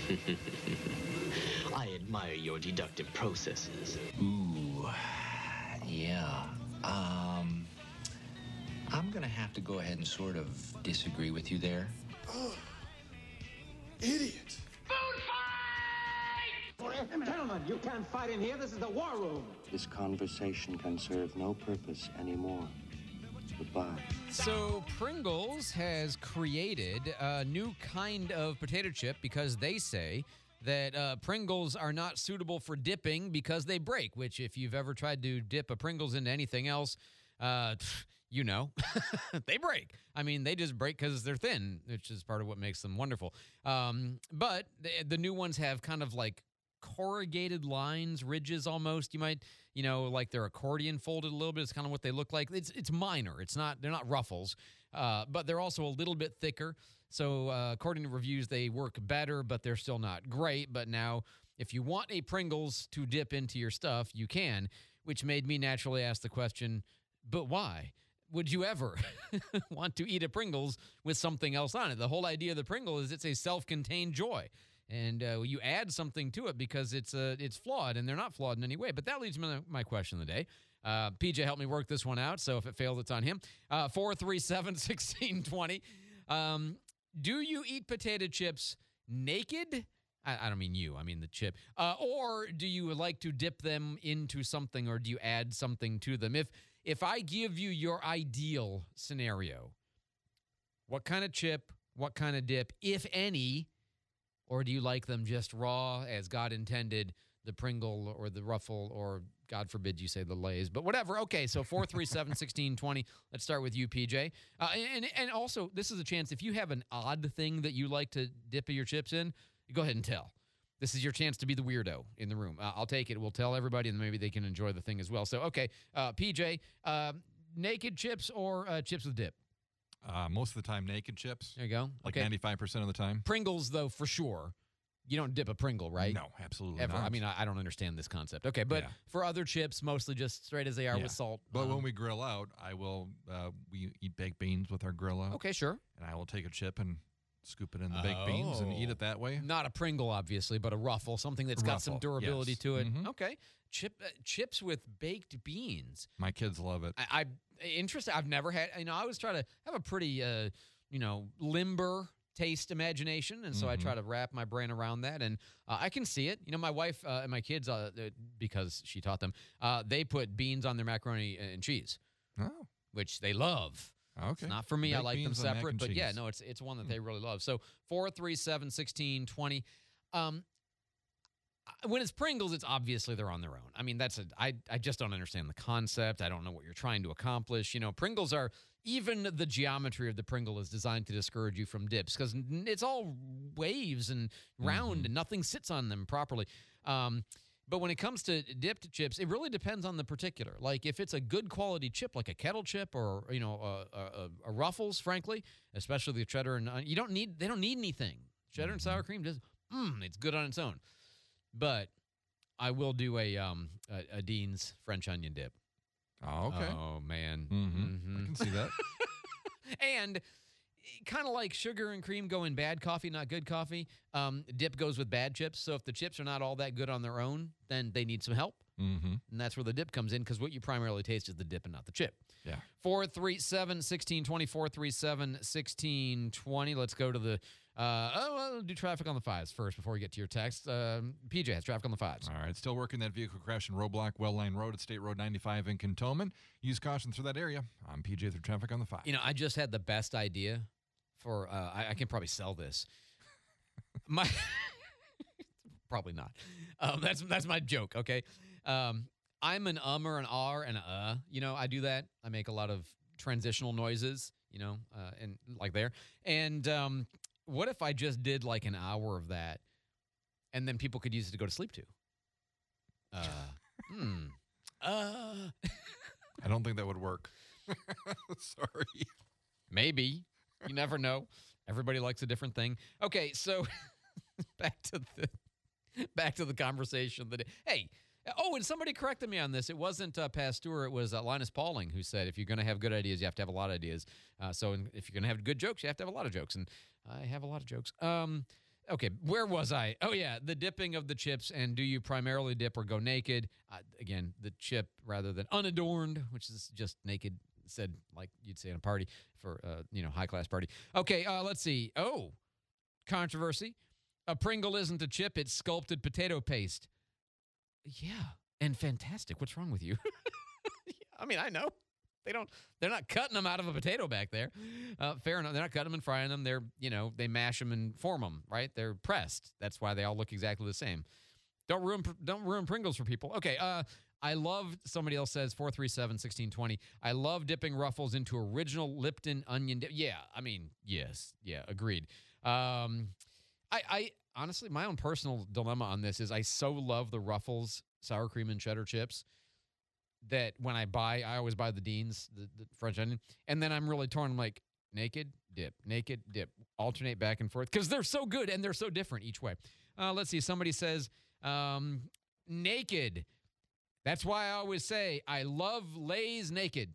I admire your deductive processes. Ooh, yeah. Um, I'm gonna have to go ahead and sort of disagree with you there. Oh, idiot. Food fight! Gentlemen, you can't fight in here. This is the war room. This conversation can serve no purpose anymore. Goodbye. So Pringles has created a new kind of potato chip because they say that uh, Pringles are not suitable for dipping because they break, which if you've ever tried to dip a Pringles into anything else, uh, you know, they break. I mean, they just break because they're thin, which is part of what makes them wonderful. Um, but the, the new ones have kind of like corrugated lines, ridges almost. You might, you know, like they're accordion folded a little bit. It's kind of what they look like. It's it's minor. It's not, they're not ruffles, uh, but they're also a little bit thicker. So uh, according to reviews, they work better, but they're still not great. But now, if you want a Pringles to dip into your stuff, you can, which made me naturally ask the question, but why? Would you ever want to eat a Pringles with something else on it? The whole idea of the Pringle is it's a self-contained joy. And uh, you add something to it because it's uh, it's flawed, and they're not flawed in any way. But that leads me to my question of the day. Uh, P J helped me work this one out, so if it fails, it's on him. Uh, four three seven, one six two zero. Um, do you eat potato chips naked? I, I don't mean you. I mean the chip. Uh, or do you like to dip them into something, or do you add something to them? If if I give you your ideal scenario, what kind of chip, what kind of dip, if any, or do you like them just raw as God intended, the Pringle or the Ruffle or God forbid you say the Lays, but whatever. Okay, so four three seven, one six two zero. Let's start with you, P J. Uh, and, and also, this is a chance, if you have an odd thing that you like to dip your chips in, go ahead and tell. This is your chance to be the weirdo in the room. Uh, I'll take it. We'll tell everybody, and maybe they can enjoy the thing as well. So, okay, uh, P J, uh, naked chips or uh, chips with dip? Uh, most of the time, naked chips. There you go. Like okay. ninety-five percent of the time. Pringles, though, for sure. You don't dip a Pringle, right? No, absolutely Ever. not. I mean, I, I don't understand this concept. Okay, but Yeah. for other chips, mostly just straight as they are Yeah. with salt. But um, when we grill out, I will, uh, we eat baked beans with our grill out. Okay, sure. And I will take a chip and scoop it in the baked beans and eat it that way. Not a Pringle, obviously, but a Ruffle, something that's got some Ruffle, durability yes. to it. Mhm. Okay. Chip uh, chips with baked beans. My kids love it. I, I interesting. I've never had. You know, I always try to have a pretty, uh, you know, limber taste imagination, and so I Mhm. try to wrap my brain around that, and uh, I can see it. You know, my wife uh, and my kids, uh, uh, because she taught them, uh, they put beans on their macaroni and cheese, oh. which they love. Okay. It's not for me. I Baked like them beans on mac separate, and but yeah, cheese. no, it's it's one that they really love. So four three seven, one six two zero. Um, I- when it's Pringles, it's obviously they're on their own. I mean, that's a I I just don't understand the concept. I don't know what you're trying to accomplish. You know, Pringles are, even the geometry of the Pringle is designed to discourage you from dips because it's all waves and round Mm-hmm. and nothing sits on them properly. Um, but when it comes to dipped chips, it really depends on the particular. Like if it's a good quality chip, like a kettle chip or you know a, a, a Ruffles, frankly, especially the cheddar and onion, you don't need they don't need anything. Cheddar and sour cream just mm, it's good on its own. But I will do a um a, a Dean's French onion dip. Oh, okay. Oh man, Mm-hmm. I can see that. and kind of like sugar and cream go in bad coffee, not good coffee. Um, dip goes with bad chips. So if the chips are not all that good on their own, then they need some help. Mm-hmm. And that's where the dip comes in because what you primarily taste is the dip and not the chip. Yeah. four three seven, one six two zero, four three seven, one six two zero. Let's go to the, uh, oh, well, do traffic on the fives first before we get to your text. Um, P J has traffic on the fives. All right, still working that vehicle crash in roadblock, Well Line Road at State Road ninety-five in Cantonment. Use caution through that area. I'm P J through traffic on the five. You know, I just had the best idea for, uh, I, I can probably sell this. My, probably not. Um, that's, that's my joke, okay? Um, I'm an um or an R and a uh. You know, I do that. I make a lot of transitional noises, you know, uh, and like there. And um, what if I just did like an hour of that and then people could use it to go to sleep to? Uh, hmm. Uh. I don't think that would work. Sorry. Maybe. You never know. Everybody likes a different thing. Okay, so back to the back to the conversation that hey, oh, and somebody corrected me on this. It wasn't uh, Pasteur. It was uh, Linus Pauling who said if you're going to have good ideas, you have to have a lot of ideas. Uh, so in, if you're going to have good jokes, you have to have a lot of jokes. And I have a lot of jokes. Um, okay, where was I? Oh, yeah, the dipping of the chips. And do you primarily dip or go naked? Uh, again, the chip rather than unadorned, which is just naked, said like you'd say in a party for, uh, you know, high-class party. Okay, uh, let's see. Oh, controversy. A Pringle isn't a chip. It's sculpted potato paste. Yeah, and fantastic. What's wrong with you? I mean, I know. They don't, they're not cutting them out of a potato back there. Uh, fair enough. They're not cutting them and frying them. They're, you know, they mash them and form them, right? They're pressed. That's why they all look exactly the same. Don't ruin, don't ruin Pringles for people. Okay, uh, I love, somebody else says, four three seven, one six two zero. I love dipping Ruffles into original Lipton onion dip. Yeah, I mean, yes. Yeah, agreed. Um, I, I honestly, my own personal dilemma on this is I so love the Ruffles sour cream and cheddar chips that when I buy, I always buy the Dean's, the, the French onion, and then I'm really torn. I'm like, naked, dip, naked, dip, alternate back and forth because they're so good and they're so different each way. Uh, let's see. Somebody says, um, naked. That's why I always say I love Lay's naked.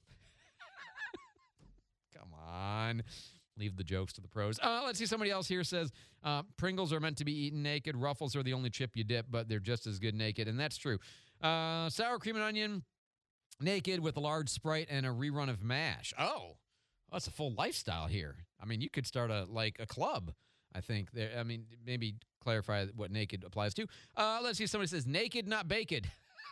Come on. Leave the jokes to the pros. Uh, let's see. Somebody else here says uh, Pringles are meant to be eaten naked. Ruffles are the only chip you dip, but they're just as good naked, and that's true. Uh, sour cream and onion, naked with a large Sprite and a rerun of MASH. Oh, that's a full lifestyle here. I mean, you could start a like a club. I think there. I mean, maybe clarify what naked applies to. Uh, let's see. Somebody says naked, not baked.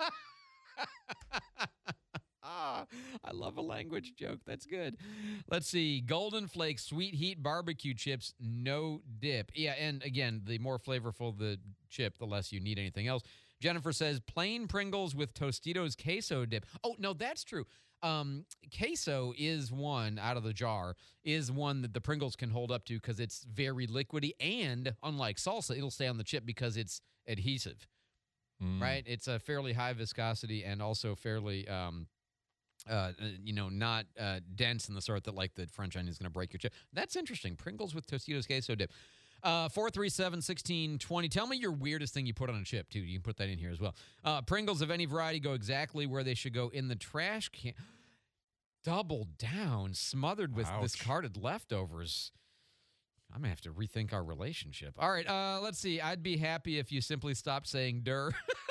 Ah, I love a language joke. That's good. Let's see. Golden Flake Sweet Heat Barbecue Chips, no dip. Yeah, and again, the more flavorful the chip, the less you need anything else. Jennifer says plain Pringles with Tostitos queso dip. Oh, no, that's true. Um, queso is one out of the jar, is one that the Pringles can hold up to because it's very liquidy, and unlike salsa, it'll stay on the chip because it's adhesive, Mm. right? It's a fairly high viscosity and also fairly, um, uh, you know, not uh, dense in the sort that like the French onion is going to break your chip. That's interesting. Pringles with Tostitos queso dip. Uh, four three seven, one six two zero. Tell me your weirdest thing you put on a chip, too. You can put that in here as well. Uh, Pringles of any variety go exactly where they should go, in the trash can. Double down, smothered with Ouch. discarded leftovers. I'm going to have to rethink our relationship. All right, uh, let's see. I'd be happy if you simply stopped saying "der."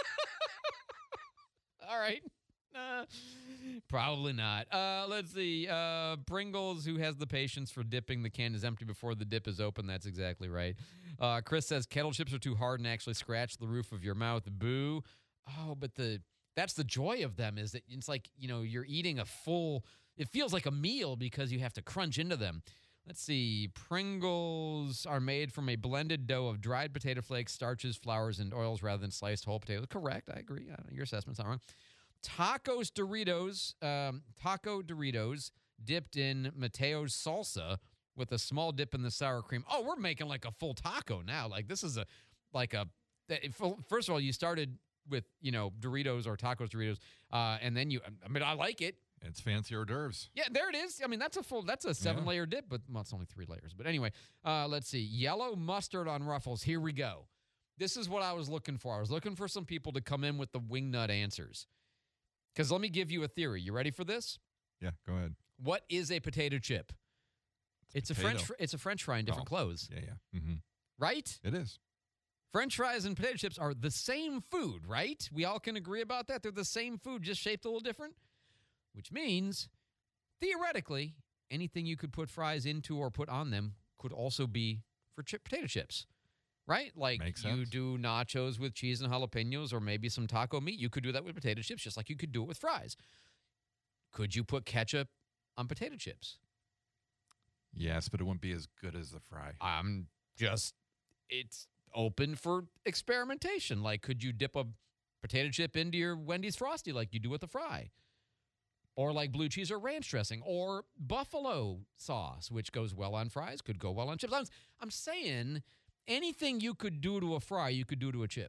All right. Uh, probably not. Uh, let's see. Uh, Pringles, who has the patience for dipping the can is empty before the dip is open. That's exactly right. Uh, Chris says kettle chips are too hard and actually scratch the roof of your mouth. Boo. Oh, but the that's the joy of them, is that it's like, you know, you're eating a full, it feels like a meal because you have to crunch into them. Let's see. Pringles are made from a blended dough of dried potato flakes, starches, flours, and oils rather than sliced whole potatoes. Correct. I agree. Uh, your assessment's not wrong. Tacos Doritos, um, taco Doritos dipped in Mateo's salsa with a small dip in the sour cream. Oh, we're making like a full taco now. Like this is a, like a, first of all, you started with, you know, Doritos or tacos Doritos, uh, and then you, I mean, I like it. It's fancy hors d'oeuvres. Yeah, there it is. I mean, that's a full, that's a seven-layer yeah. dip, but well, it's only three layers. But anyway, uh, let's see. Yellow mustard on Ruffles. Here we go. This is what I was looking for. I was looking for some people to come in with the wingnut answers. Because let me give you a theory. You ready for this? Yeah, go ahead. What is a potato chip? It's, it's a French. It's a French fry in different oh. clothes. Yeah, yeah. Mm-hmm. Right? It is. French fries and potato chips are the same food, right? We all can agree about that. They're the same food, just shaped a little different. Which means, theoretically, anything you could put fries into or put on them could also be for chip, potato chips. Right? Like Makes you sense. do nachos with cheese and jalapenos or maybe some taco meat. You could do that with potato chips just like you could do it with fries. Could you put ketchup on potato chips? Yes, but it wouldn't be as good as the fry. I'm just, it's open for experimentation. Like, could you dip a potato chip into your Wendy's Frosty like you do with the fry? Or like blue cheese or ranch dressing or buffalo sauce, which goes well on fries, could go well on chips. I'm, I'm saying anything you could do to a fry, you could do to a chip.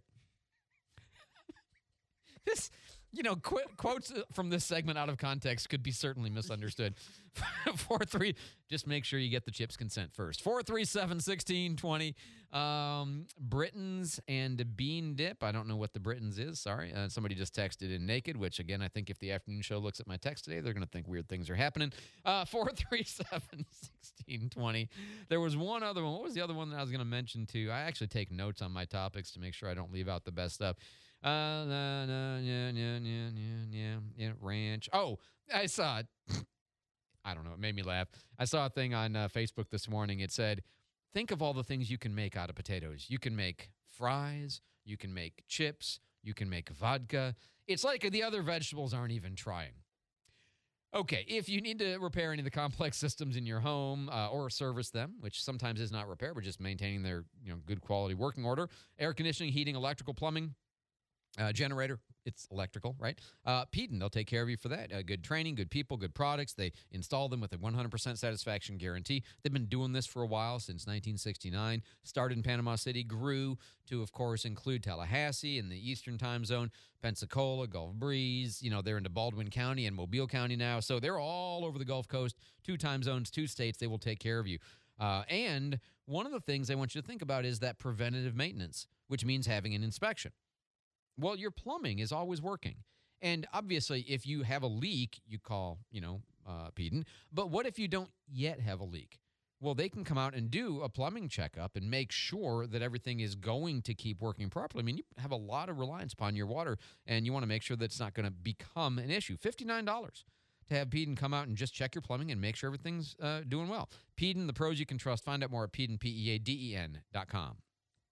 This, you know, qu- quotes from this segment out of context could be certainly misunderstood. four three, just make sure you get the chips consent first. four three seven, one six two zero. Um, Britons and bean dip. I don't know what the Britons is. Sorry. Uh, somebody just texted in naked, which, again, I think if the afternoon show looks at my text today, they're going to think weird things are happening. Uh, four three seven, one six two zero. There was one other one. What was the other one that I was going to mention, too? I actually take notes on my topics to make sure I don't leave out the best stuff. Uh, nah, nah, yeah, yeah, yeah, yeah, yeah, yeah, ranch. Oh, I saw it. I don't know. It made me laugh. I saw a thing on uh, Facebook this morning. It said, think of all the things you can make out of potatoes. You can make fries. You can make chips. You can make vodka. It's like the other vegetables aren't even trying. Okay, if you need to repair any of the complex systems in your home uh, or service them, which sometimes is not repair, but just maintaining their you know good quality working order, air conditioning, heating, electrical, plumbing, Uh, generator, it's electrical, right? Uh, Peden, they'll take care of you for that. Uh, good training, good people, good products. They install them with a one hundred percent satisfaction guarantee. They've been doing this for a while, since nineteen sixty-nine. Started in Panama City, grew to, of course, include Tallahassee in the eastern time zone, Pensacola, Gulf Breeze. You know, they're into Baldwin County and Mobile County now. So they're all over the Gulf Coast, two time zones, two states. They will take care of you. Uh, and one of the things I want you to think about is that preventative maintenance, which means having an inspection. Well, your plumbing is always working. And obviously, if you have a leak, you call, you know, uh, Peden. But what if you don't yet have a leak? Well, they can come out and do a plumbing checkup and make sure that everything is going to keep working properly. I mean, you have a lot of reliance upon your water, and you want to make sure that it's not going to become an issue. fifty-nine dollars to have Peden come out and just check your plumbing and make sure everything's uh, doing well. Peden, the pros you can trust. Find out more at Peden, P E A D E N dot com.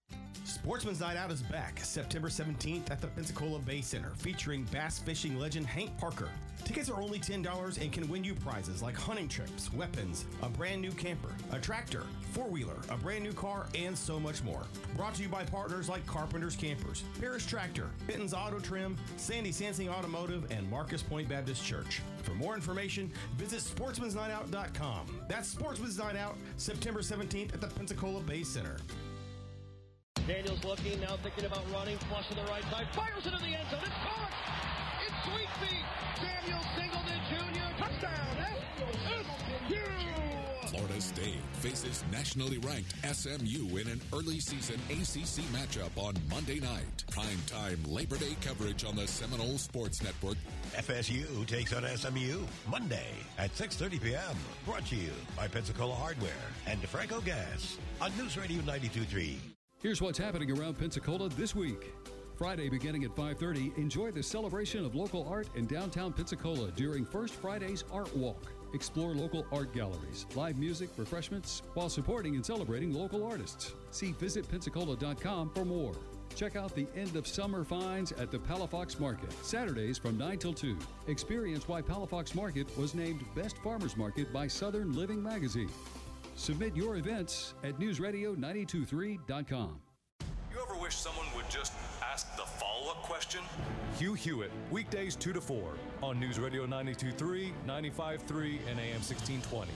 Sportsman's Night Out is back September seventeenth at the Pensacola Bay Center, featuring bass fishing legend Hank Parker. Tickets are only ten dollars and can win you prizes like hunting trips, weapons, a brand new camper, a tractor, four-wheeler, a brand new car, and so much more. Brought to you by partners like Carpenter's Campers, Parrish Tractor, Benton's Auto Trim, Sandy Sansing Automotive, and Marcus Point Baptist Church. For more information, visit sportsmans night out dot com. That's Sportsman's Night Out, September seventeenth at the Pensacola Bay Center. Daniels looking, now thinking about running, flush to the right side, fires into the end zone, it's caught! It's Sweet Feet! Daniel Singleton Junior, touchdown! S M U! Florida State faces nationally ranked S M U in an early season A C C matchup on Monday night. Primetime Labor Day coverage on the Seminole Sports Network. F S U takes on S M U Monday at six thirty p.m. Brought to you by Pensacola Hardware and DeFranco Gas on News Radio ninety-two point three. Here's what's happening around Pensacola this week. Friday beginning at five thirty, enjoy the celebration of local art in downtown Pensacola during First Friday's Art Walk. Explore local art galleries, live music, refreshments, while supporting and celebrating local artists. See visit pensacola dot com for more. Check out the end of summer finds at the Palafox Market, Saturdays from nine till two. Experience why Palafox Market was named Best Farmers Market by Southern Living Magazine. Submit your events at news radio nine two three dot com. You ever wish someone would just ask the follow-up question? Hugh Hewitt, weekdays two to four on News Radio ninety-two point three, ninety-five point three, and A M sixteen twenty.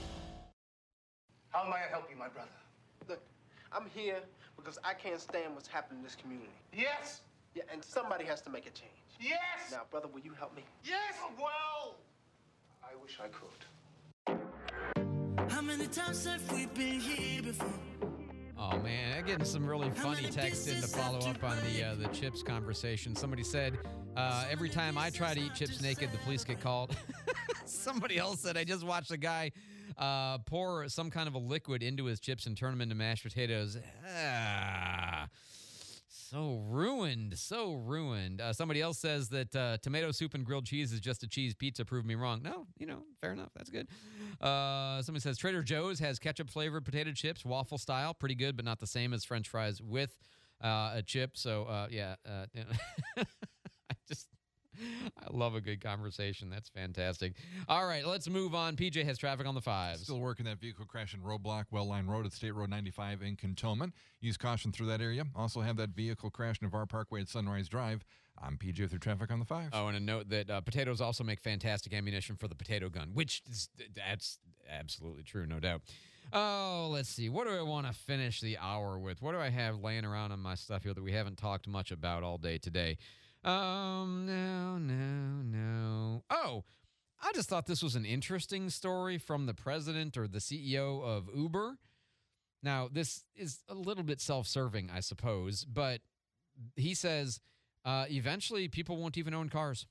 How may I help you, my brother? Look, I'm here because I can't stand what's happening in this community. Yes? Yeah, and somebody has to make a change. Yes! Now, brother, will you help me? Yes, well! I wish I could. How many times have we been here before? Oh man, I'm getting some really funny text in to follow up on the uh, the chips conversation. Somebody said, uh, every time I try to eat chips naked, the police get called. Somebody else said, I just watched a guy uh, pour some kind of a liquid into his chips and turn them into mashed potatoes. Ah, so ruined, so ruined. Uh, somebody else says that uh, tomato soup and grilled cheese is just a cheese pizza. Prove me wrong. No, you know, fair enough. That's good. Uh, somebody says Trader Joe's has ketchup-flavored potato chips, waffle style. Pretty good, but not the same as French fries with uh, a chip. So, uh, yeah. Uh, you know, I just... I love a good conversation. That's fantastic. All right, let's move on. P J has traffic on the fives. Still working that vehicle crash and roadblock, Well Line Road at State Road ninety-five in Cantonment. Use caution through that area. Also have that vehicle crash Navarre Parkway at Sunrise Drive. I'm P J with your traffic on the fives. Oh, and a note that uh, potatoes also make fantastic ammunition for the potato gun, which is, that's absolutely true, no doubt. Oh, let's see. What do I want to finish the hour with? What do I have laying around on my stuff here that we haven't talked much about all day today? Um, no, no, no. Oh, I just thought this was an interesting story from the president or the C E O of Uber. Now, this is a little bit self-serving, I suppose, but he says uh, eventually people won't even own cars.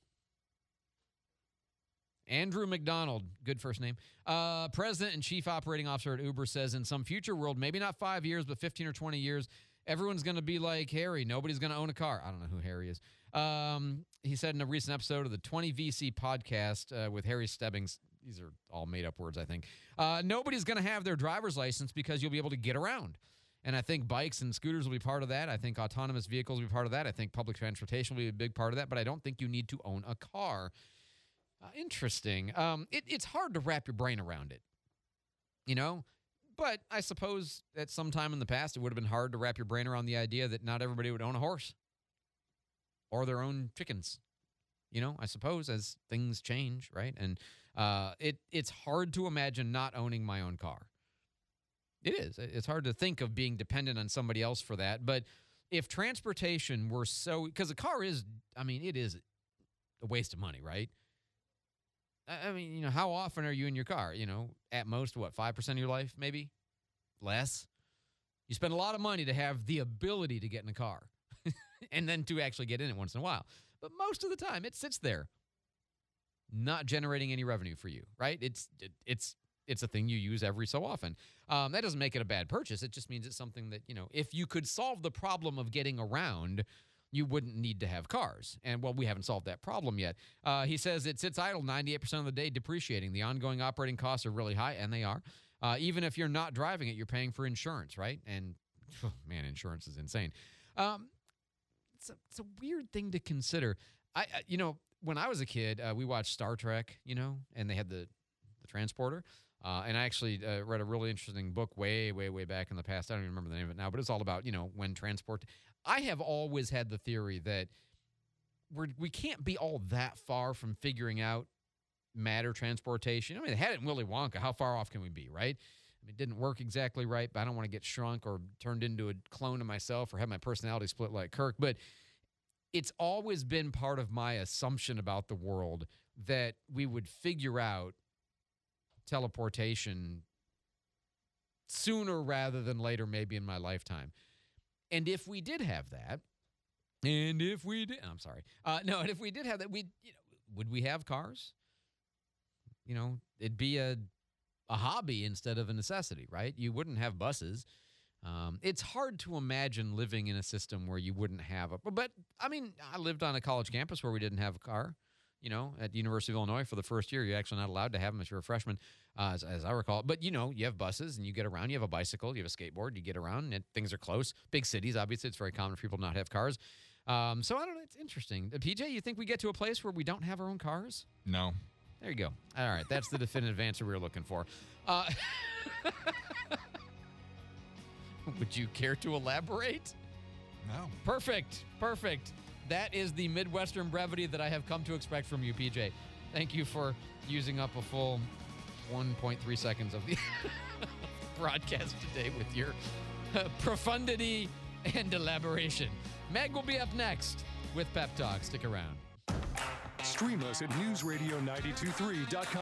Andrew McDonald, good first name, uh, president and chief operating officer at Uber, says in some future world, maybe not five years, but fifteen or twenty years, everyone's going to be like Harry. Nobody's going to own a car. I don't know who Harry is. Um, he said in a recent episode of the twenty V C podcast uh, with Harry Stebbings, these are all made-up words, I think, uh, nobody's going to have their driver's license because you'll be able to get around. And I think bikes and scooters will be part of that. I think autonomous vehicles will be part of that. I think public transportation will be a big part of that. But I don't think you need to own a car. Uh, interesting. Um, it, it's hard to wrap your brain around it, you know? But I suppose at some time in the past, it would have been hard to wrap your brain around the idea that not everybody would own a horse or their own chickens. You know, I suppose as things change, right? And uh, it it's hard to imagine not owning my own car. It is. It's hard to think of being dependent on somebody else for that. But if transportation were so, because a car is, I mean, it is a waste of money, right? I mean, you know, how often are you in your car? You know, at most, what, five percent of your life, maybe? Less? You spend a lot of money to have the ability to get in a car and then to actually get in it once in a while. But most of the time, it sits there, not generating any revenue for you, right? It's it, it's it's a thing you use every so often. Um, that doesn't make it a bad purchase. It just means it's something that, you know, if you could solve the problem of getting around, you wouldn't need to have cars. And, well, we haven't solved that problem yet. Uh, he says it sits idle ninety-eight percent of the day, depreciating. The ongoing operating costs are really high, and they are. Uh, even if you're not driving it, you're paying for insurance, right? And oh, man, insurance is insane. Um, it's a, it's a weird thing to consider. I, I you know, when I was a kid, uh, we watched Star Trek, you know, and they had the the transporter. Uh, and I actually uh, read a really interesting book way, way, way back in the past. I don't even remember the name of it now, but it's all about, you know, when transport. I have always had the theory that we're, we can't be all that far from figuring out matter transportation. I mean, they had it in Willy Wonka. How far off can we be, right? I mean, it didn't work exactly right, but I don't want to get shrunk or turned into a clone of myself or have my personality split like Kirk. But it's always been part of my assumption about the world that we would figure out teleportation sooner rather than later, maybe in my lifetime. And if we did have that, and if we did, I'm sorry, uh, no, and if we did have that, we, you know, would we have cars? You know, it'd be a a hobby instead of a necessity, right? You wouldn't have buses. Um, it's hard to imagine living in a system where you wouldn't have a. But I mean, I lived on a college campus where we didn't have a car. You know, at the University of Illinois for the first year, you're actually not allowed to have them if you're a freshman, uh, as, as I recall. But, you know, you have buses and you get around. You have a bicycle. You have a skateboard. You get around and things are close. Big cities, obviously, it's very common for people to not have cars. Um, so, I don't know. It's interesting. Uh, P J, you think we get to a place where we don't have our own cars? No. There you go. All right. That's the definitive answer we were looking for. Uh, would you care to elaborate? No. Perfect. Perfect. That is the Midwestern brevity that I have come to expect from you, P J. Thank you for using up a full one point three seconds of the broadcast today with your uh, profundity and elaboration. Meg will be up next with Pep Talk. Stick around. Stream us at news radio nine two three dot com.